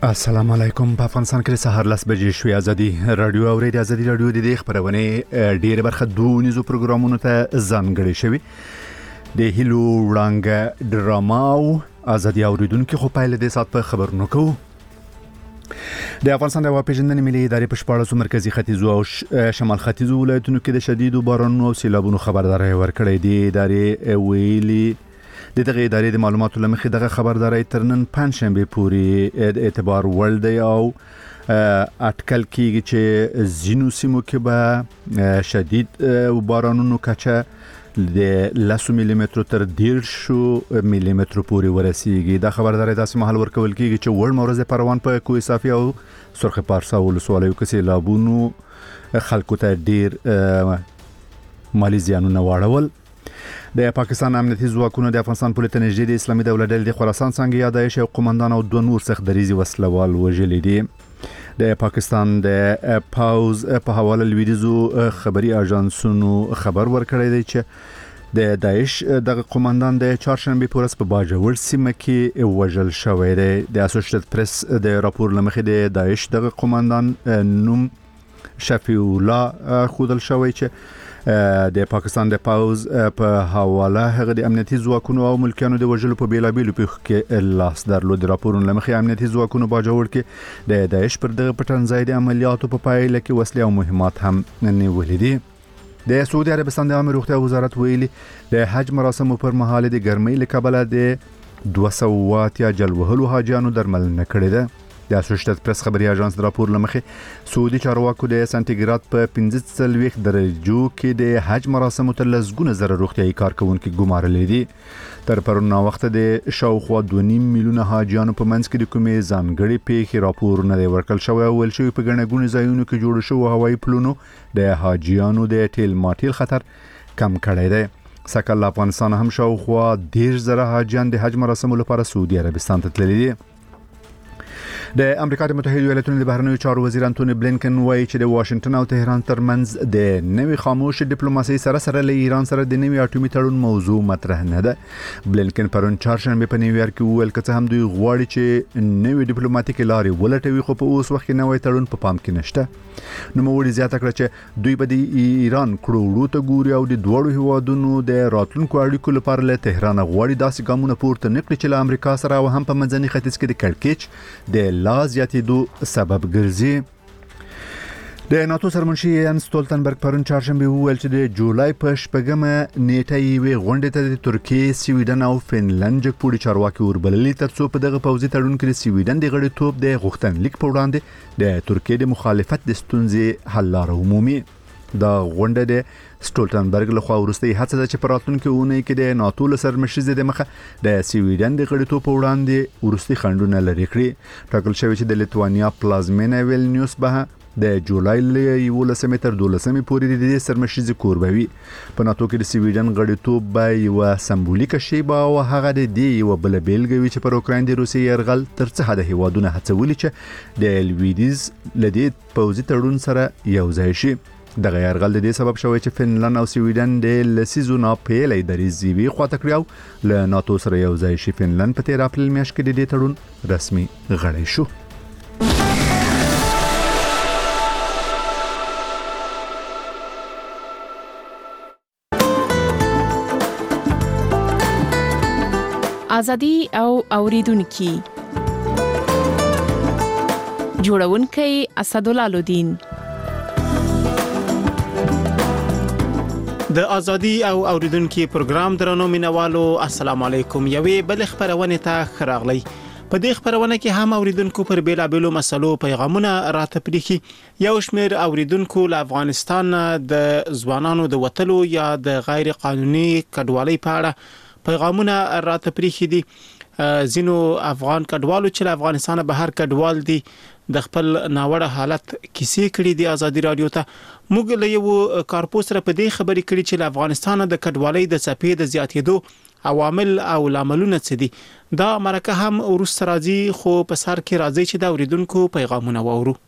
السلام علیکم. په افغانستان کې سهار 10 بجې شوې. ازادي رادیو او ریډیو ازادي رادیو د دې خبرونه ډېر برخه دونیزو پروګرامونو ته ځانګړي شوی. د هیلو وړاندې ډراما او ازادي اوریدونکو خو پایله د سات په خبرونو کوو. د افغانستان د واپیژندنې ملي ادارې په 14 مرکزی ختیځو او شمال ختیځو ولایتونو کې د شدید بارانونو او سیلابونو خبرداري ورکړې دي. ادارې ویلي دغه ادارې د معلوماتو لمخې دغه خبرداري تر نن پنځشنبه پورې اعتبار ول دی او اټکل کیږي چې زینو سیمو کې به شدید بارانونو کچه د 10 ملي متر تر 10 ملي متر پورې ورسیږي. دا خبرداري داسې مهال ورکول کیږي چې وړ مورز پروان په کوه صافي او سرخ پارسا ولسوالیو کې سیلابونو خلکو ته ډیر مالی زیانونه واړول. د پاکستان امنیتي ځواکونو د افغانستان پولیس ته نږدې د اسلامي دولت ډلې د خراسان څنګه یادایش او قومندان او دوه نور سخت دریزي وسلوال وژل دي. د پاکستان د پاوز په حواله لویدیزو خبري اژانسونو خبر ورکړی دی چې د داعش د قومندان د چهارشنبه پورس په باجوړ سیمه کې وژل شوی دی. د اسوسییټډ پریس د راپور لمخې د داعش د قومندان نوم شفیع الله خودل شوی چې د پاکستان د پاوز په حواله هغه د امنیتي ځواکونو او ملکیانو د وژلو په بیلابیلو پیښو کې لاس درلود. راپورونه لمخې امنیتي ځواکونو باجوړ کې د داعش پر دغه پټنځای د عملیاتو په پایله کې وسلې او مهمات هم نیولې دي. د سعودي عربستان د عامه روغتیا وزارت ویلي د حج مراسمو پر مهال د ګرمۍ له کبله د 200 جلوهلو حاجیانو درملنه کړې ده. د اسوسییټډ پریس خبري اژانس راپور لمخې سعودي چارواکو د سانتیګراد په 15 درجو کې د حج مراسمو ته لزګونه زره روغتيایي کارکونکو ګمارلې دي. تر پرونه وخت د شاوخوا 2.5 میلیونه حاجیانو په منځ کې د کومې ځانګړي پیښې راپور نه دی ورکړل شوی او ول شوی په ګڼګونې ځایونو کې جوړ شو هوایي پلونو د حاجیانو د ټیل ماټیل خطر کم کړی دی. سکه افغانستان هم شاوخوا 10 زره حاجیان د حج مراسمو لپاره سعودي عربستان ته تللي دي. د امریکا د متحده ایالاتونو د بهرنیو چارو وزیر انټونی بلینکن وایي چې د واشنگټن او تهران ترمنځ د نوې خاموش ډیپلوماسي سره له ایران سره د نوې اټومي تړون موضوع مطرح نه ده. بلینکن پرون چهارشنبه په نیویارک کې وویل چې هم دوی غواړي چې نوې ډیپلوماټیک لارې ولټوي خو په اوس وخت کې نوې تړون په پام کې نشته. نو موږ زیاته کړ چې دوی به د ایران کړوړو ته ګوري او د دوړو هوادونو د راتلونکو اړیکو لپاره له تهران غواړي داسې ګامونه پورته نکړي چې له امریکا سره او هم په منځني ختیځ کې د کړکېچ د لا زیاتېدو سبب ګرځي. د ناتو سرمنشي یان ستولتنبرګ پرون چهارشنبه وویل چې د جولای په 8مه نیټه یې غونډه ته د ترکیه، سویډن او فنلند جګپوړي چارواکي وربللي ترڅو په دغه پوځي تړون کې د سویډن د غړیتوب د غوښتنلیک په وړاندې د ترکیه د مخالفت د ستونزې حل لاره عمومي. دا غونډه د سټولټنبرګ له خوا ورستي هڅه ده چې په راتلونکي اونۍ کې د ناتو له سرمشي د مخه د سویډن د غړیتوب په وړاندې ورستي خنډونه لري کړی. ټاکل شوی چې د لیتوانیا پلازمینه ویلنیوس به د جولای له 11 تر 12 پورې د سرمشي کوربوي. په ناتو کې د سویډن غړیتوب به یو سمبولیک شی به او هغه د دې یو بل بیلګوي چې پر اوکراین د روسي يرغل تر څه حد هیوادونه هڅولي چې د لویدیز لدی پوځي تړون سره یو ځای شي. دغه يرغل د دې سبب شوی چې فنلند او سویډن د لسیزو نه پیلې درېزي وی خواته کړیو له ناتو سره یو ځای شي. فنلند په 13 اپریل میاشت کې د دې تړون رسمي غړی شو. ازادي او اوریدونکو جوړونکي اسدالله لودین. د ازادي او اوریدونکو پروګرام درنو مینوالو السلام علیکم. یوې بل خبرونه ته خراغلی. په دې خبرونه کې هم اوریدونکو پر بیلابېلو مسلو پیغامونه راته پریخي. یو شمېر اوریدونکو له افغانستان د ځوانانو د وټلو یا د غیر قانوني کډوالۍ په اړه پیغامونه راته پریخي دي. زینو افغان کډوالو چې له افغانستان بهر کډوال دي د خپل ناوړه حالت کیسې کړي دي. ازادي رادیو ته موږ له یو کارپوس سره په دې خبرې کړي چې له افغانستان د کډوالۍ د څپې د زیاتېدو عوامل او لاملونه څه دي. دا مرکه هم ورسره راځي خو په سر کې راځي چې دا اوریدونکو پیغامونه واورو.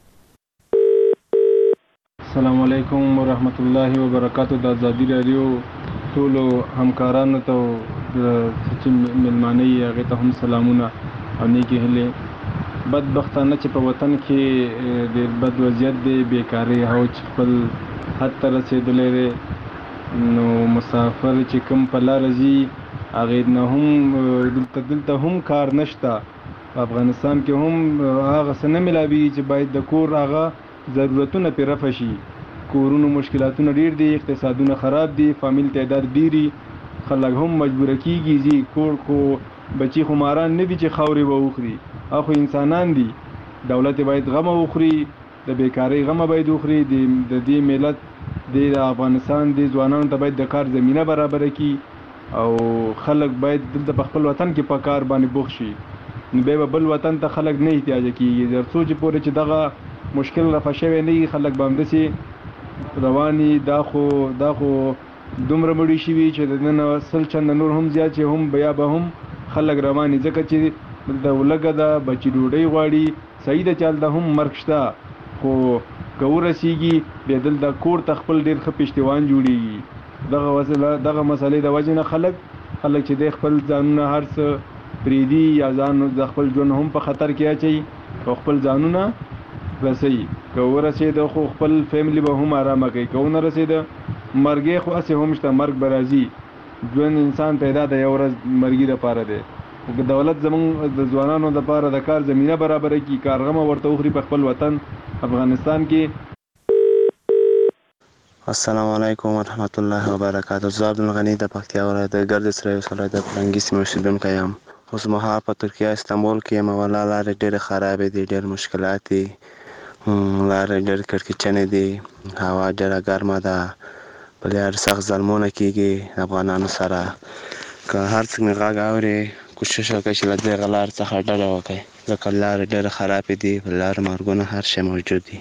السلام علیکم ورحمت الله وبرکاتہ. د ازادي رادیو ټول همکارانو ته چې ملمانه یې هغه ته هم سلامونه او نیکی هلې. بدبختانه چې په وطن کې د بد وضعیت دی، بیکاري او چې خپل حد ته رسېدلی دی، نو مسافر چې کوم په لاره ځي هغې نه هم دلته هم کار نشته. په افغانستان کې هم هغه څه نه میلاویږي چې باید د کور هغه ضرورتونه پرې رفع شي. کورونو مشکلاتونه ډېر دي، اقتصادونه خراب دي، فامیل تعداد ډېري، خلک هم مجبوره کېږي ځي کور، خو بچي خو ماران نه دي چې خاورې به وخوري، هغه خو انسانان دي. دولت باید غمه وخوري، د بیکارۍ غمه باید وخوري، د دې ملت د افغانستان د ځوانانو ته باید د کار زمینه برابره کړي او خلک باید دلته په خپل وطن کې په کار باندې بوخت شي. نو بیا به بل وطن ته خلک نه احتیاج کېږي، تر څو چې پورې چې دغه مشکل رفع شوی نه وي، خلک به همداسې رواني. دا خو دومره مړي شوي چې د نن 100 چنده نور هم زیات چې هم بیا به هم خلک رواني، ځکه چې د ولګه ده، بچي ډوډۍ غواړي، صحیح ده چې هلته هم مرګ شته، خو که ورسېږي بیا دلته کور ته خپل ډېر ښه پشتیوان جوړېږي. دغه مسئلې د وجې نه خلک چې د خپل ځانونه هر څه پرېږدي یا ځان د خپل ژوند هم په خطر کې اچوي او خپل ځانونه رسوي. که ورسېده خو خپل فیملی به هم آرامه کوي، که ونه رسېده مرګې خو هسې هم شته، مرګ به راځي. ژوند انسان پیدا د یو ورځ مرګي دپاره دی. دولت زمونږ د ځوانانو دپاره د کار زمینه برابره کړي، کارغمه ورته وخوري په خپل وطن افغانستان کې. السلام علیکم ورحمت الله وبرکاته. زه عبدالغني د پکتیا ولایت د ګردیز ولایت د فرنګي سیمې اوسېدونکی یم. اوس مهال په ترکیه استانبول کې یم. والله لارې ډېرې خرابې دي، ډېر مشکلات دي، لارې ډېرې کړکېچنې دي، هوا ډېره ګرمه ده، په لار سخت ظلمونه کېږي افغانانو سره. که هر څوک مې غږ اوري کوشش وکړئ چې له دغه لارې څخه ډډه وکړئ، ځکه لارې ډېرې خرابې دي، په لارو مرګونه هر شی موجود دي.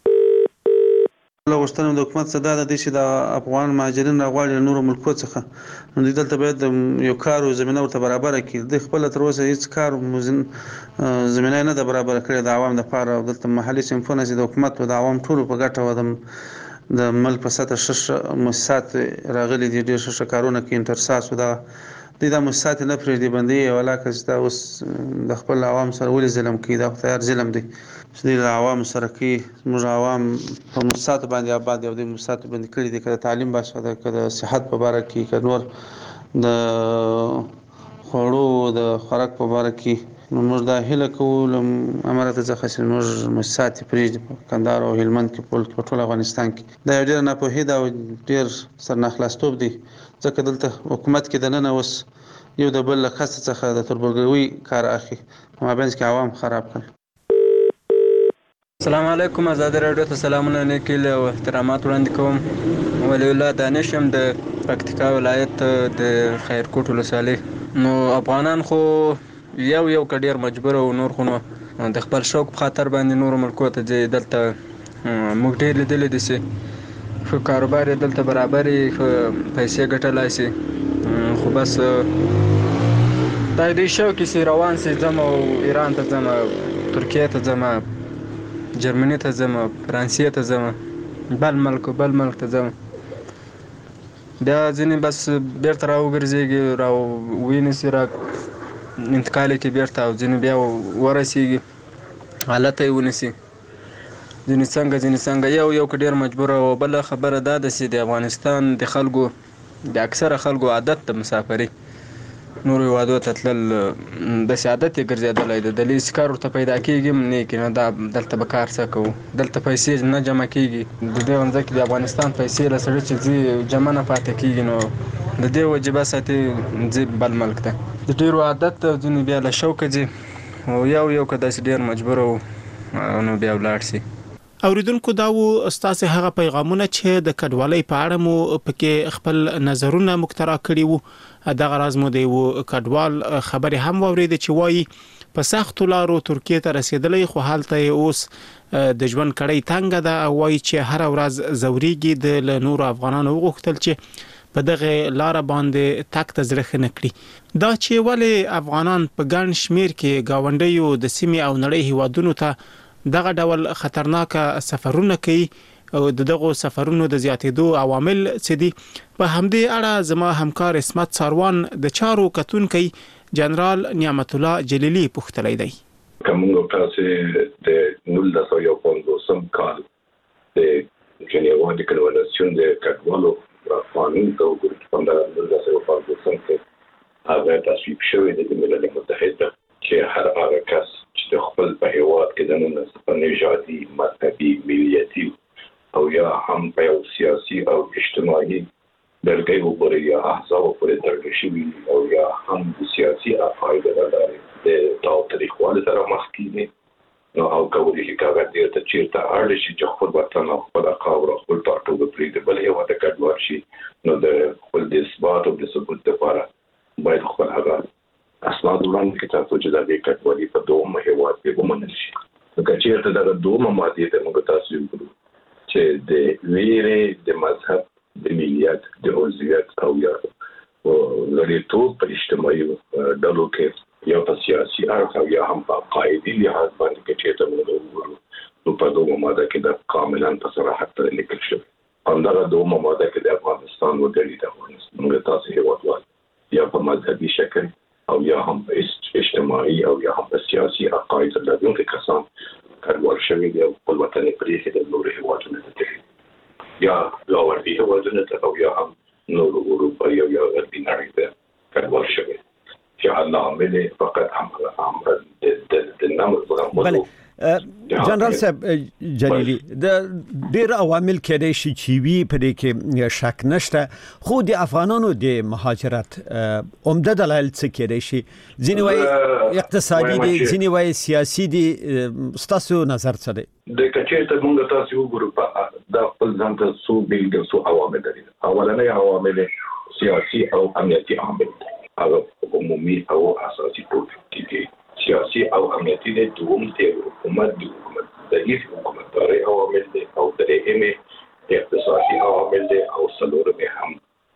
غوښتنه د حکومت څخه دا ده چې د افغان مهاجرین راغواړي له نورو ملکو څخه، نو دوی دلته باید یو کار او زمینه ورته برابره کړي. دوی خپله تر اوسه هېڅ کار زمینه نه ده برابره کړې د عوام دپاره. او دلته محلي صنفونه چې د حکومت او د عوام ټولو په ګټه و د ملک په سطح ښه مؤسسات راغلي دي، ډېر ښه کارونه کوي، انترساس و دغه دوی دا مؤسسات نه پرېږدي، بندوي یې. ولاکه چې دا اوس د خپل عوام سره ولې ظلم کوي؟ دا خو تیار ظلم دی چې دوی له عوامو سره کوي. زموږ عوام په مؤسساتو باندې آباد دي او دوی مؤسساتو باندې کړي دي، که د تعلیم بحث ده، که د صحت په باره کې، که نور د خوړو د خوراک په باره کې. نو موږ دا هیله کوو له امارت څخه چې موږ مؤسسات یې پرېږدي په کندهار او هلمند کې، په ټول افغانستان کې. دا یو ډېره ناپوهي ده او ډېر سرناخلاصتوب دی، ځکه دلته حکومت کې دننه اوس یو د بل له کسه څخه د تربورګلوۍ کار اخلي، مابینځ کې عوام خراب کړل. السلام علیکم. ازادي راډیو ته سلامونه نیکې او احترامات وړاندې کوم. ولی الله دانش یم د پکتیکا ولایت د خیرکوټ ولسوالۍ. نو افغانان خو یو که ډېر مجبور او نور خو نو د خپل شوق په خاطر باندې نورو ملکو ته ځي. دلته موږ ډېر لیدلی دي چې ښه کاروبار یې دلته برابر یې، ښه پیسې ګټلی شي، خو بس دا دوی شوق یې چې روان سي، ځم او ایران ته ځم، ترکیې ته ځم، جرمني ته ځم، فرانسې ته ځم، بل ملک ته ځم. بیا ځینې بس بیرته راوګرځېږي، راوینیسي، را انتقال یې کړي بیرته، او ځینې بیا ورسېږي حالت یې ونیسي. ځینې څنګه یو که ډېر مجبور. او بله خبره دا ده چې د افغانستان د خلکو د اکثره خلکو عادت د مسافرۍ، نورو هېوادو ته تلل داسې عادت یې ګرځېدلی دی. دلې هېڅ کار ورته پیدا کېږي هم نه کېږي، دا دلته به کار څه کوو، دلته پیسې نه جمع کېږي. د دې ځکه د افغانستان پیسې له سړي چې ځي جمع نه پاتې کېږي، نو د دې وجې بس ځي بل ملک ته. د ډېرو عادت ده، ځینې بیا له شوقه ځي، او یو که داسې ډېر مجبور و نو بیا ولاړ شي. اوریدونکو دا و ستاسو هغه پیغامونه چې د کډوالۍ په اړه مو پکې خپل نظرونه مخترع کړي وو. دغه راز مو د کډوال خبرې هم واورېدې چې وایي په سختو لارو ترکیې ته رسیدلی، خو حالته اوس د ژوند کړۍ تنګه ده، او وایي چې هر ورځ زوريږي. د نورو افغانانو وغوښتل چې په دغه لار باندې تک ته زړه نه کړي. دا چې ولې افغانان په ګڼ شمیر کې گاونډیو د سیمې او نړۍ هیوادونو ته دغه ډول خطرناک سفرونه کوي، او دغه سفرونو د زیاتېدو عوامل څه دي، په همدې اړه زما همکار اسمت ساروان د چارو کتونکي جنرال نعمت الله جلیلی پوښتلی دی. کومه تاسو د 1950 کال د جنیوا د کنوانسیون د کډوالو قانون ته وګورئ په 1950 کې هغه تصویب شوی د ملل متحد چې هر هغه کس چې د خپل په هیواد کې د نن نژادي مذهبي ملیتي او یا هم په یو سیاسي او اجتماعي درګي وګوري یا احزاب پورې تړل شوی او یا هم د سیاسي عقاید لري د تاو طریقوالو سره مخ کیږي نو او کولی چې کاغذ دې ته چیرته اړ شي چې خپل وطن او خپل قوم او خپل ټاټوب پرې د بل هیواد کډوال شي نو د خپل د اثبات او د ثبوت لپاره باید خپل هغه اسناد وړاندې کړي تاسو چې د دې کډوالي په دوه هیواد کې ومنل شي نو چې دا دوه ماده ته موږ تاسو وګورو چې د ویرې د مذهب د ملیت د عضویت او یا لريتوب په اجتماعي ډلو کې یا په سیاسي اړخ او یا هم په قاعدي لحاظ باندې کې چې موږ وګورو نو په دوه ماده کې د کاملا په صراحت لیکل شوی همدغه دوه ماده کې د افغانستان وګړي د افغانستان موږ تاسو هیواد یا په مذهبي شکل او یا هم په اجتماعي او یا هم په سیاسي عقاید لرونکي کسان کډوال شوي دي او خپل وطن پرېښی د نورو هیوادونو ته یا لاوردي هیوادونو ته او یا هم نورو اروپایي او یا غربي نړۍ ته کډوال شوي چې الله عامل فقط هم د نامو جنرال صاحب جلیلی د ډیر عوامل کېدای شي چې وی په دې کې شک نشته خو د افغانانو د مهاجرت عمده دلایل څه کېدای شي ځینې وایي اقتصادي دي ځینې وایي سیاسي دي ستاسو نظر څه دی د کچېرته موږ تاسو وګورو په د خپل ځان ته څو بیلګې څو عوامل دي اولنۍ عوامل سیاسي او امنیتي عوامل هغه عمومي او اساسي ټول دي سیاسي او امنیتي د دوم د حکومت د حکومتداري عوامل دي او درېیمه اقتصادي عوامل دي او څلورمه هم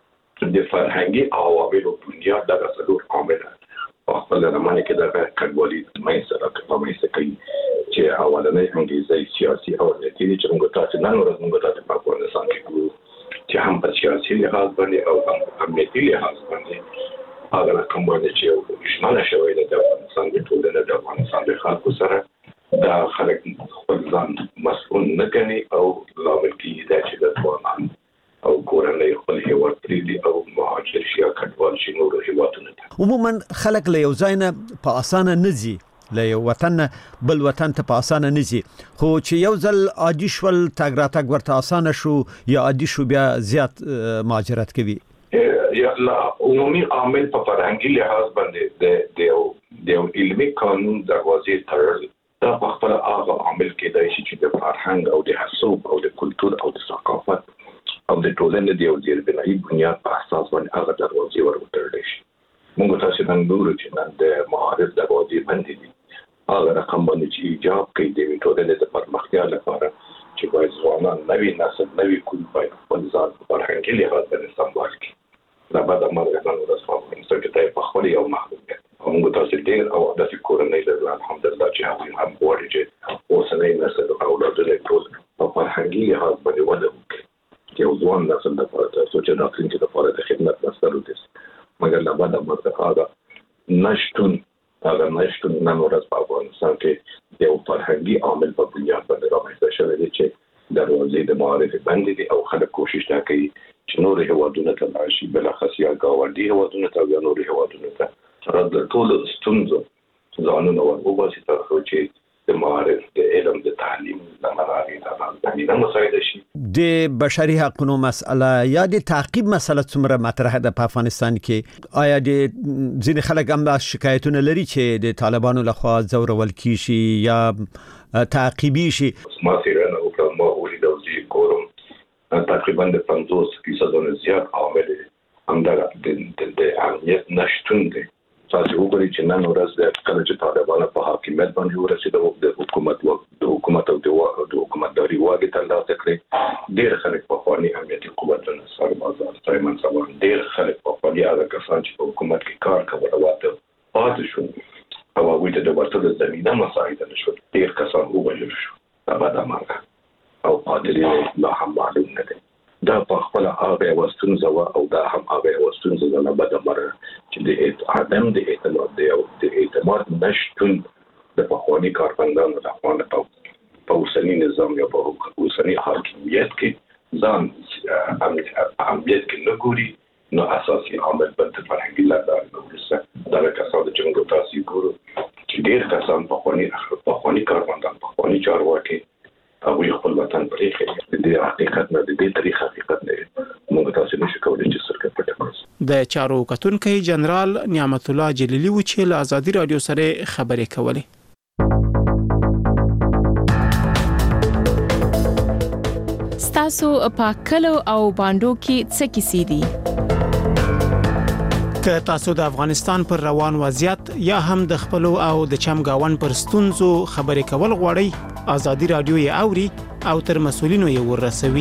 د فرهنګي عواملو بنیاد د څلور عوامل په خپل زمانه کې د کډوالي مې سره کوي چې اولنۍ انګلیسي سیاسي او امنیتي چې موږ تاسو نن ورځ موږ تاسو په افغانستان کې ګورو چې هم په سیاسي لحاظ باندې او هم امنیتي لحاظ باندې هغه کوم باندې چې شمال شوی د افغانستان د ټولنې د افغانستان د خلکو سره دا خلک خپل ځان مسؤل نه کوي او لامل کیږي چې د افغانان او کورنۍ خپل هیواد پریږدي او مهاجر شي او کډوال شي نورو هیوادونو ته عموما خلک له یو ځای نه په اسانه نه ځي له یو وطن بل وطن ته په اسانه نه ځي خو چې یو ځل عادي شول تګ راتګ ورته اسانه شو یا عادي شو بیا زیات مهاجرت کوي یا لا عمومي عامل په فرهنګي لحاظ باندې د علمي قانون دروازې تړل دا په خپل هغه عامل کېدای شي چې د فرهنګ او د حساب او د کلتور او د ثقافت او د ټولنې د یو ځیربنایي بنیاد په اساس باندې هغه دروازې ورتړل شي موږ تاسو نن ګورو چې نن د معارف دروازې بندې دي هغه رقم باندې چې ایجاب کوي د ټولنې د پرمختیا لپاره چې باید ځوانان نوي نسل نوي کول باید خپل ځان په فرهنګي لحاظ باندې سمبال کړي دا به د مرګ د رسمو څخه په خپل یو محدود او موږ تاسو ډیر او د کورنۍ له الحمدلله چې هم وړي چې اوسنۍ نسل او اولادونه ټول په فرهنګي لحاظ باندې وده وکړي یو ځوان نسل د پاره چې راتلونکي لپاره د خدمت مسؤل دي مګر لا بعد مرګ هغه نشټون نن ورځ په افغانستان کې یو فرهنګي عامل په بنیاد باندې رامنځته شوی دی چې دروازې د معارف بندې دي او خلک کوشش نه کوي چې نور هیوادونو ته راشي بل خاص یا گاونډي هیوادونو ته یا نور هیوادونو ته رد ټول ستونزو ځانونه ورغوباسي تاسو چې د معارف د علم د تعلیم د منابع د تعلیم مسایل شي د بشري حقوقو مسله یا د تعقیب مسله څومره مطرح ده په افغانستان کې آیا د ځینې خلک هم شکایتونه لري چې د طالبانو لخوا ځورول کیږي یا تعقیبي شي ما سیرانه او ما ولید او زی کورم تقریبا د 50% زیات عامل همدغه د امنیت نشټون دي تاسو وګورئ چې نن ورځ د کله چې طالبانو په حاکمیت باندې ورسېدل د حکومت او د حکومتداري واګې ترلاسه کړې ډېر خلک په خواني امنیتي قوتونو سربازان سایمن سامان ډېر خلک په خواني هغه کسان چې په حکومت کې کار کوي واته پاتې شو او هغوی ته د ورته د زمینه مساعده نشو ډېر کسان ووژل شو دا بعد مرګ او پادری لا هم معلوم نه دي دا په خپل هغه وستونزه او دا هم هغه وستونزه نه بعد مرګ چې د عدم د اعتماد دی او د اعتماد نشټون د پخوانی کارمندانو د افغان په اوسنی نظام یا په اوسنی حاکمیت کې ځان امنیت کې نه ګوري نو اساسي عامل په فرهنګي لاره ورسره دا کسان د جنګ تاسو ګورو چې ډېر کسان پخوانی کارمندان پخوانی چارواکي هغه خپل وطن پرېږي د حقیقت نه د تاریخ حقیقت نه موږ تاسو نشو کولای چې سرکټ پټ کړو د چارو کتونکو جنرال نعمت الله جلیلی و چې له ازادي رادیو سره خبرې کولې. ستاسو په کلو او باندو کې څه کیسې دي؟ که تاسو د افغانستان پر روان وضعیت یا هم د خپل او د چمګاون پر ستونزو خبرې کول غواړئ، ازادي رادیو یې اوري او تر مسولینو یې ورسوي.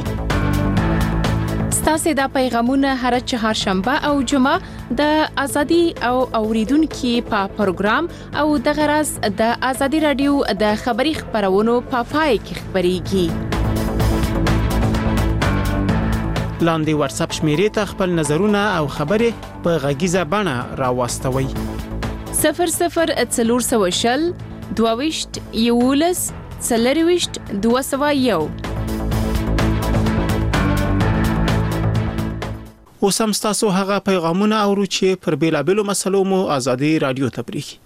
ستاسو د پیغامونه هر چهارشنبه او جمعه د ازادي او اوریدونکو په پروګرام او د غرض د ازادي رادیو د خبري خبرونو په پای کې خبريږي. لاندې واتس اپ شمیرې ته خپل نظرونه او خبرې په غږیزه بڼه راوستوي. 0040 22 یولس 40 201. اوس هم تاسو هغه پیغامونه اورو چې پر بیلابلو مسلو مو ازادي رادیو ته پریږي.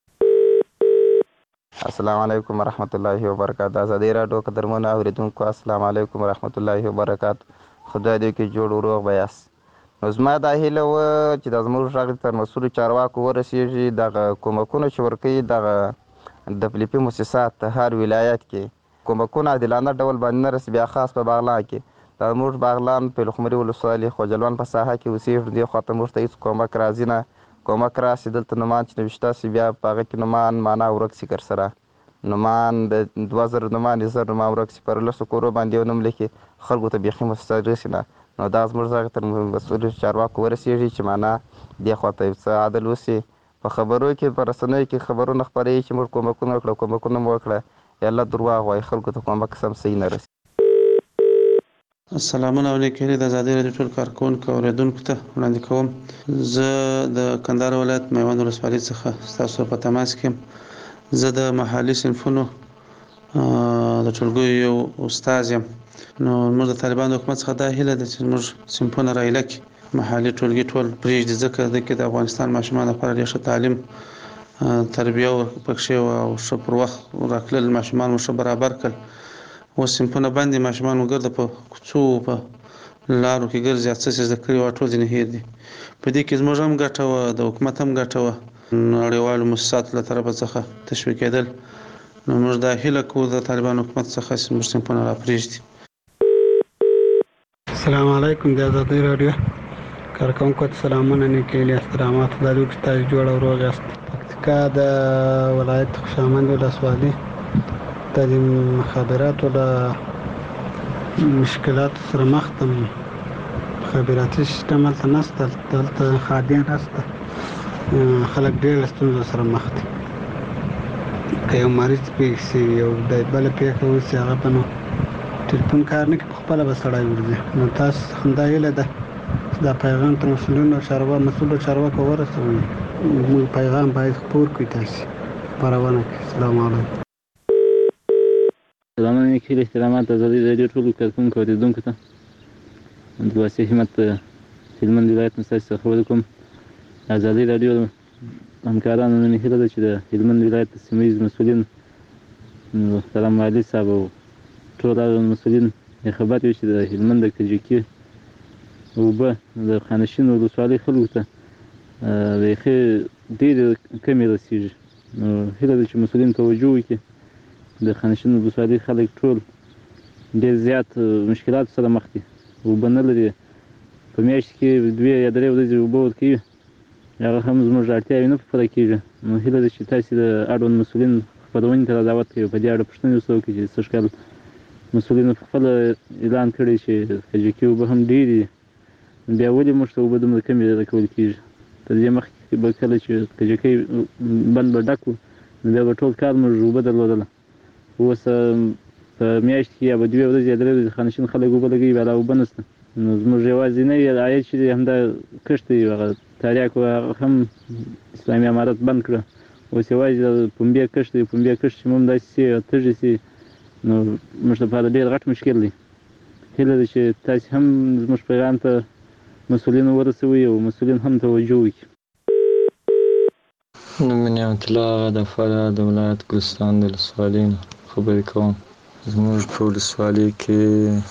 السلام علیکم ورحمت الله وبرکاته. ازادي رادیو قدرمن اوریدونکو السلام علیکم ورحمت الله وبرکاته. خدای دې کې جوړ روغ بیاس. نو زما دا هیله و چې د زموږ غږ تر مسؤل چارواکو ورسیږي د کومکونو چې ورکوي د دولتي مؤسسات هر ولایت کې کومکونه عادلانه ډول باندې نه رسي. بیا خاص په بغلان کې د موږ بغلان په لخمري ولسوالۍ خوجلوان په ساحه کې اوسېږو. دې خواته موږ ته هېڅ کومک راځي نه. کومک راسي دلته نومان چې نوشته سي بیا په هغه کې نومان معنا ورک سي کر سره نومان د 2000 نومان زر نومان ورک سي پر لسو کورو باندې یو نوم لیکي خلکو ته بیخي مؤسسه رسي نه. نو دا زموږ غږ تر مسؤل چارواکو ورسېږي چې معنا دې خواته څه عدل وسي. په خبرو کې په رسنیو کې خبرونه خپرېږي چې موږ کومکونه وکړه کومکونه مو وکړه یا الله درواغ وایي خلکو ته کومک سم صحیح نه رسي. سلامونه علیکم د ازادي رادیو ټول کارکونکو اوریدونکو ته وړاندې کوم. زه د کندهار ولایت میوند ولسوالۍ څخه تاسو په تماس کې زه د محلي صنفونو د ټولګیو یو استاد یم. نو موږ د طالبانو حکومت څخه دا هیله ده چې موږ صنفونه رایله کړي محلي ټولګي ټول پرېږدي ځکه د کې د افغانستان ماشومان لپاره ډېر ښه تعلیم تربیه پکښې او ښه پر وخت راکړل ماشومان مو ښه برابر کړل. اوس صنفونه باندې ماشومان وګرځي په کوڅو په لارو کې ګرځي څه څه زده کړي او ټول ځینې هېر دي. په دې کې زموږ هم ګټه وه د حکومت هم ګټه وه نړیوالو مؤسساتو له طرفه څخه تشویقېدل. نو موږ دا هیله کوو د طالبانو حکومت څخه چې موږ صنفونه را پرېږدي. السلام علیکم د ازادي رادیو کارکونکو ته سلامونه نیکیلي احترامات لرو چې تاسو جوړ او روغ یاست. پکتیکا د ولایت خوشامند ولسوالۍ د مخابراتو د مشکلات سره مخ ته مخابراتي سیستم هلته نشته دلته خادیان نشته خلک ډېر له ستونزو سره مخ دي. که یو مریض پېښ شي یو د بله پېښه وشي هغه به نو ټلیفون کار نه کوي په خپله به سړی ورځي. نو تاسو همدا هیله ده چې دا پیغام تر مسؤلو چارواکو ورسوئ. موږ پیغام باید خپور کړو تاسو خپرونه کړئ. السلام علیکم. سلامونه نیکیلي احترامات ازادي رادیو ټولو کارکونکو اورېدونکو ته د واسع همت هلمند ولایت نه ستاسو څخه خبرې کوم. ازادي رادیو همکارانو نن هیله ده چې د هلمند ولایت د سیمه ییز مسؤلین محترم والي صاحب او ټول هغه مسؤلین خبر وي چې د هلمند د کجکي اوبه د خانشین ولسوالۍ خلکو ته بیخي ډېرې کمې رسېږي. نو هیله ده چې مسؤلین توجه وکړي. د خانشین ولسوالۍ خلک ټول ډېر زیات مشکلاتو سره مخ دي. اوبه نه لري. په میاشت کې 2 یا 3 ورځې اوبه ورکوي هغه هم زموږ اړتیاوې نه پوره کېږي. نو هیله ده چې تاسې د اړوند مسؤلین خپرونې ته دعوت کوي په دې اړه پوښتنې ورسره وکړي چې سږ کال مسؤلینو پخپله اعلان کړی چې کجکي اوبه هم ډېرې دي بیا ولې موږ ته اوبه دومره کمې راکول کېږي. تر دې مخکې به کله چې کجکي بند به ډک و نو بیا به ټول کال موږ اوبه درلودله. اوس په میاشت کې یا به 2 ورځې یا 3 ورځې خانشین خلک اوبه لګوي بیا لا اوبه نشته. نو زموږ یوازینی عاید چې همدا کښت دی هغه تاریاکو هم اسلامي امارت بند کړه. اوس یوازې د پنبې کښت دی، پنبې کښت چې موږ داسې سي تږي سي نو موږ لپاره ډېر غټ مشکل دی. هیله ده چې تاسې هم زموږ پیغام ته مسؤلینو ورسوئ او مسؤلین هم توجه وکړي. نوم مې نعمت الله د فراه د ولایت ګلستان د ولسوالۍ نه خبرې کوم. زموږ په ولسوالۍ کې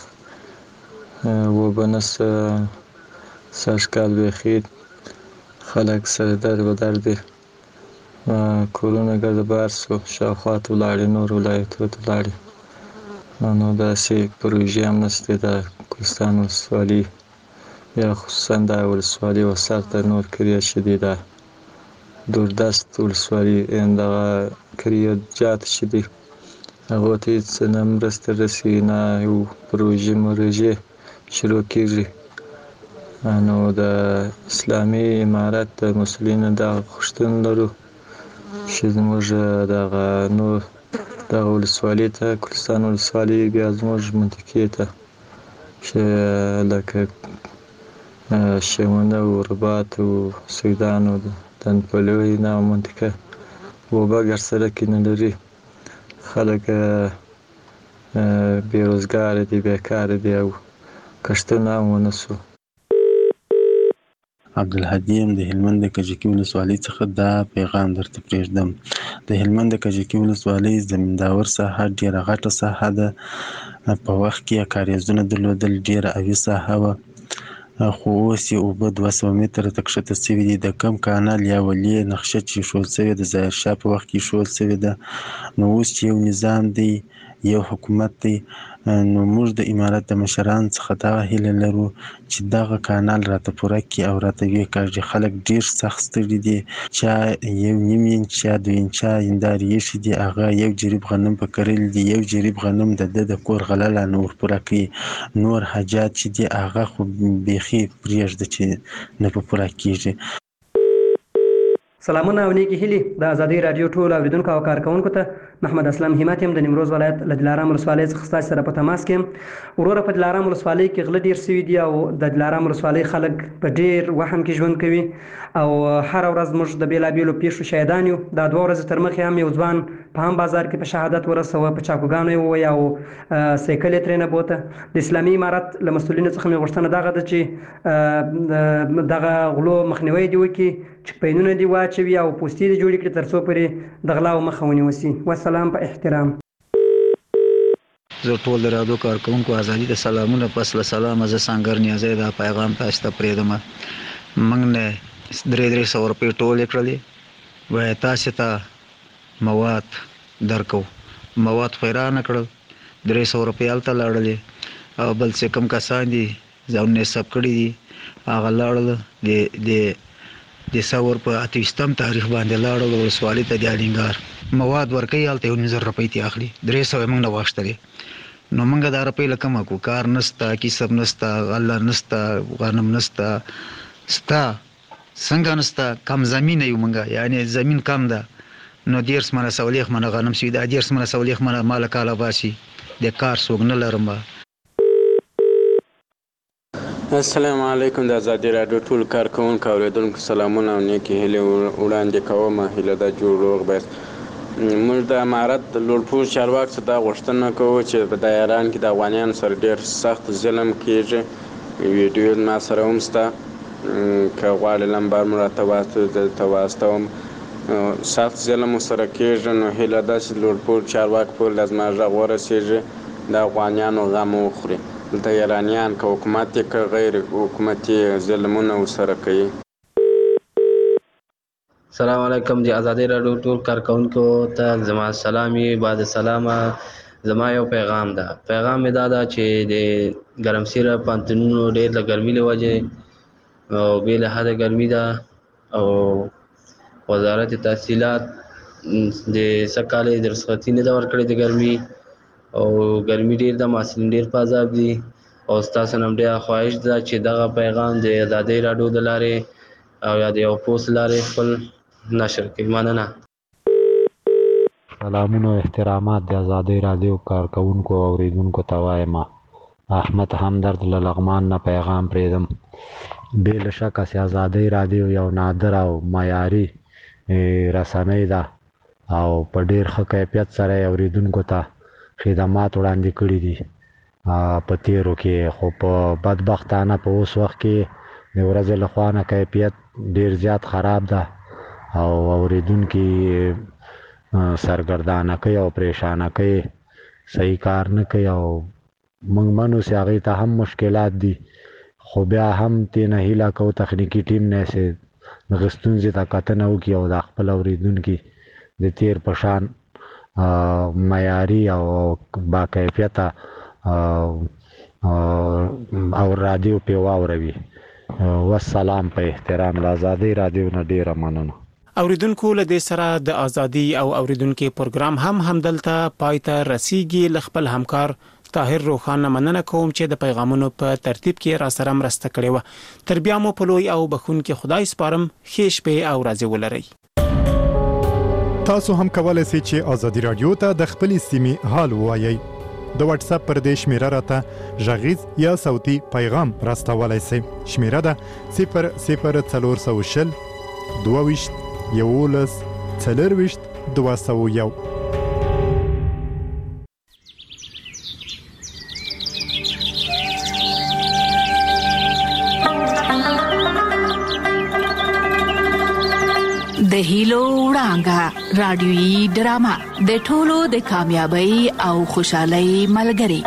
اوبه نشته، سږکال بیخي خلک سره در بدر دي، کورونه ګرد بار سو، شاوخوا ته ولاړې، نور ولایتونو ته ولاړې. نو داسې پروژې هم نشته د ګلستان ولسوالۍ یا خصوصا دا ولسوالۍ وسط د نور کلیات چې دي دا دوردست ولسوالۍ دغه کلیات چې دي هغو ته هېڅ نه مرسته رسي، نه یو پروژې شروع کېږي. نو د اسلامي امارت د مسؤلینو دغه غوښتنه لرو چې زموږ دغه ولسوالۍ ته ګلستان ولسوالۍ بیا زموږ منطقې ته چې لکه شمونه او رباط او سیدان او دندپلوي نه منطقه اوبه ګر سړک نه لري، خلک بېروزګاره دي، بیکاره دي او کښتونه هم ونه سو. عبدالهادي یم د هلمند د کجکي ولسوالۍ څخه دا پیغام درته پرېږدم. د هلمند د کجکي ولسوالۍ زمینداور ساحه ډېره غټه ساحه ده. په وخت کې یې کاریزونه درلودل، ډېره اوي ساحه وه، خو اوس یې اوبه 200 متره ته کښته سوي دي. د کم کانال یا ولې نقشه چې ایښودل سوې د ظاهرشاه په وخت کې ایښودل سوې ده. نو اوس چې یو نظام دی، یو حکومت دی، نو موږ د امارت د مشرانو څخه دغه هیله لرو چې دغه کانال راته پوره کړي او راته ویې کاږي. خلک ډېر سخت ستړي دي، چا 1.5 انچ چا 2 انچه هندارې ایښي دي، هغه یو جریب غنم په کرلي دي، یو جریب غنم د ده د کور غله لا نه ورپوره کوي، نور حاجات چې دي هغه خو بیخي پرېږده چې نه په پوره کېږي. سلامونه او نیکی هیلې د ازادۍ راډیو ټول اوریدونکو او کارکونکو ته. محمد اسلام همت یم د نیمروز ولایت له دلارام ولسوالۍ څخه ستاسو سره په تماس کې یم. وروره په دلارام ولسوالۍ کې غله ډېر سوي دي او د دلارام ولسوالۍ خلک په ډېر وهم کې ژوند کوي او هره ورځ موږ د بېلابېلو پیښو شاهدان یو. دا 2 ورځې تر مخکې هم یو ځوان په هم بازار کې په شهادت ورسوه، په چاقوګانو یې وویه او سایکل یې ترېنه بوته. د اسلامي امارت له مسؤلینو څخه مې غوښتنه دغه ده چې دغه غلو مخنیوی دې وکړي، چکپینونه دې واچوي او پوستې دې جوړې کړي تر څو پورې د غلاو مخه ونیول سي. والسلام په احترام. زه ټول د راډیو کارکوونکو ازادي د سلامونه پس له سلامه زه سانګر نیازی دا پیغام تاسو ته پرېږدم. موږ نه 300 روپۍ ټولې کړلې، وایي تاسو ته مواد درکو، مواد خو یې رانه کړل، 300 روپۍ هلته لاړلې او بل چې کوم کسان دي ځانونه یې ثبت کړي دي هغه لاړل د ثور په 28 تاریخ باندې لاړل ولسوالۍ ته د الینګار مواد ورکوي، هلته 19 روپۍ ترې اخلي، 300 یې موږ نه واخیستلې. نو موږ دا روپۍ له کومه کړو؟ کار نشته، کسب نشته، غله نشته، غنم نشته، ستا څنګه نشته، کم زمینه یو موږ، یعنې زمین کم ده. نو 10 منه سولیخ منه غنم سوي، دا 10 منه سولیخ منه مال کاله باسي، د کار څوک نه لرم. السلام علیکم. د ازادي راډیو ټول کارکوونکو اوریدونکو سلامونه او نیکې هیلې وړاندې کوم. هیله ده جوړ روغ باید. موږ د امارت د لوړپوړ چارواکو څخه دا غوښتنه کوو چې په دا ایران کې د افغانیانو سره ډېر سخت ظلم کېږي. ویډیو ما سره هم شته، که غواړې لمبر مو راته واستوم. سخت ظلم ورسره کېږي. نو هیله ده چې لوړپوړ چارواکو پورې له زما غږ ورسېږي، د افغانیانو غم وخوري. دلته ایرانیان که حکومت یې که غیر حکومتي ظلمونه ورسره کوي. سلام علیکم. د ازادۍ راډیو ټول کارکوونکو ته زما سلامي. بعد سلامه زما یو پیغام ده. پیغام مې دا ده چې د ګرمسیره پوهنتونونو ډېر له ګرمۍ له وجې او بې له حده ګرمي ده او وزارت تحصیلات د سږ کال یې رخصتي نه ده ورکړې د ګرمي او ګرمي ډېر ده، محصلین ډېر په عذاب دي او ستاسو نه ډېره خواهش ده چې دغه پیغام د ازادۍ راډیو د لارې او یا د یو پوسټ لارې خپل نشر کړي. مننه. سلامونه او احترامات د ازادۍ راډیو کارکوونکو او اوریدونکو ته وایم. احمد همدرد له لغمان نه پیغام پرېږدم. بې له شکه چې ازادۍ راډیو یو نادر او معیاري رسنۍ ده او په ډیر ښه کیفیت سره اوریدونکو ته خدمات وړاندې کړي دي په تیرو کې. خو په بدبختانه په اوس وخت کې د ورځې له خوا نه کیفیت ډیر زیات خراب ده او اوریدونکي سرګردانه کوي او پریشانه کوي، صحیح کار نه کوي او موږ منو چې هغې ته هم مشکلات دي. خو بیا هم تېنه هیله کوو تخنیکي ټیم نه چې دغه ستونزې ته کتنه وکړي او د خپل اوریدونکي د تیر په شان معیاري او باکیفیته او رادیو پې واوروي. والسلام په احترام. له ازادۍ رادیو نه ډېره مننه. اوریدونکو له دې سره د ازادي او اوریدونکو پروګرام هم همدلته پای ته رسیږي. ل خپل همکار طاهر روخان مننه کوم چې د پیغامونو په ترتیب کې را سره مرسته کړې و. تر بیا مو په لوی او بخونکي خدای سپارم. ښې شپې او ورځې ولرئ. تاسو هم کولای شئ چې ازادي رادیو ته د خپل سیمې حال ووایئ. د واتس اپ پر دې شمیره راته غږیز یا صوتي پیغام راستولای شئ. شمیره ده 00420 22 11 40 201. د هیلو وړانګه رادیوي ډرامه د ټولو د کامیابی او خوشحالۍ ملګری.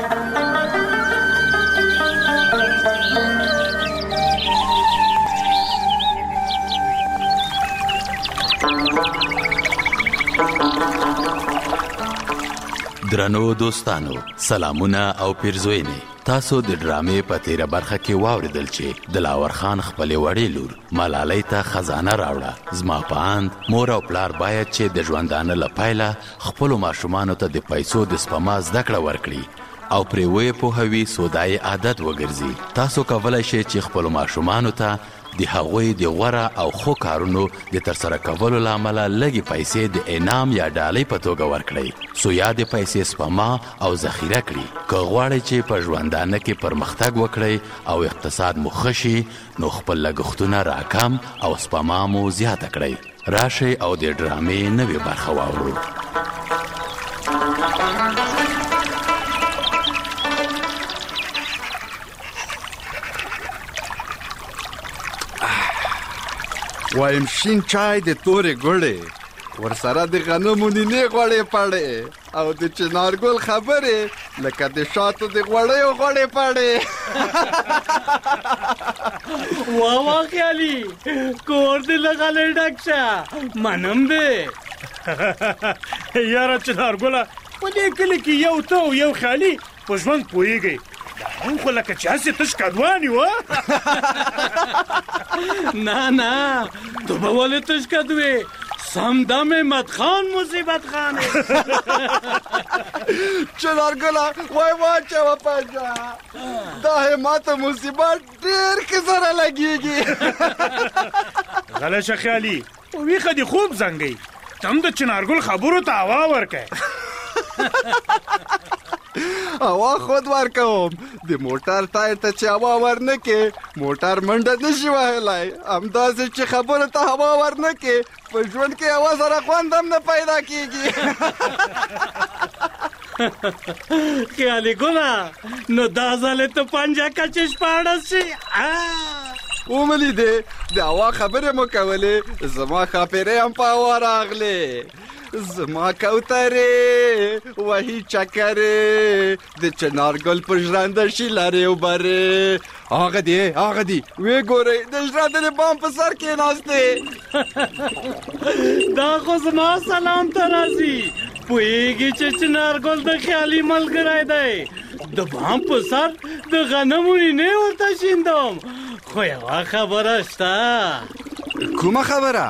درنو دوستانو، سلامونه او پیرزوینه. تاسو د ډرامې په تیره برخه کې واوریدل چې دلاور خان خپل وړې لور ملالۍ ته خزانه راوړه. زما په اند مور او پلار باید چې د ژوندانه لپاره خپل ماشومانو ته د پیسو د سپما زده کړه ورکړي او پرې وې په هوی سودای عادت وګرځي. تاسو کولای شئ چې خپل ماشومانو ته د هغوی د غوره او خو کارونو د ترسره کولو لامل لګي پیسې د انعام یا ډالۍ په توګه ورکړي. سو یا د پیسې سپما او ذخیره کړي. که غواړئ چې په ژوندانه کې پرمختګ وکړئ او اقتصاد مو ښه شي، نو خپل لګښتونه راکم او سپما مو زیاته کړئ. راشئ او د ډرامې نوې برخه واورو. وایم شین چای د تورې ګوړې ورسره د غنمو نینې غوړې پړې او د چنارګل خبرې لکه د شاتو د غوړې پړې. واه خیالي کور دې لګالې ډکشه منم دې یاره چنارګله په دې کلی کې یو ته او یو خیالي په ژوند پوهیږي. هم خو لکه چې هسې تش کدواني وه. نه تو به ولې تش کدوې سم دم مدخان مصیبت خانه. چنارګله وای واچوه پنجه دا ماته مصیبت ډېر کې سره لګېږي. غله شه خیالي ویښه دې خوب زنګئ تم د چنارګل خبرو ته هوا ورکئ. هوا خود ورکوم د موټر ټایر ته چې هوا ورنکې موټر منډه نشي وهلی. همداسې چې خبرو ته هوا ورنکې په ژوند کې هوا سره خوند هم نه پیدا کېږي. خیالي ګله نو دا ځلې ته پنجه کچې شپاړس شي. وملیدې د هوا خبرې مو کولې زما ښاپېرې هم په هوا راغلې. زما کوترې وهي چکرې د چنارګل په ژرنده شي لارې وبرې. هغه دی وی ګورئ د ژرنده د بام په سر کې ناستې. دا خو زما سلام ته راځي. پوهېږي چې چنارګل د خیالي ملګری دی. د بام په سر د غنمو نینې ورته شیندم. خو یوه خبره شته. کومه خبره؟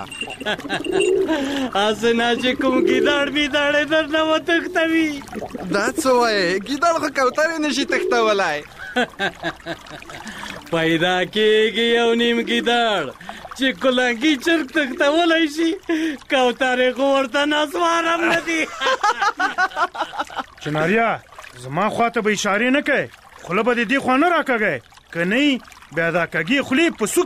اسنه چې کوم ګیدړ بیدړې درنه وتښتوي. دا څه وایې؟ ګیدړ خو کوترې نشي تښتولی. پیدا کېږي یو نیم ګیدړ چې کلنګي چرګ تښتولی شي، کوترې خو ورته نسوار هم نه دي. چناریا زما خواته به اشارې نه کوې، خوله به دې خوا نه راکږی، که نه بیا دا کږې خولې په سوک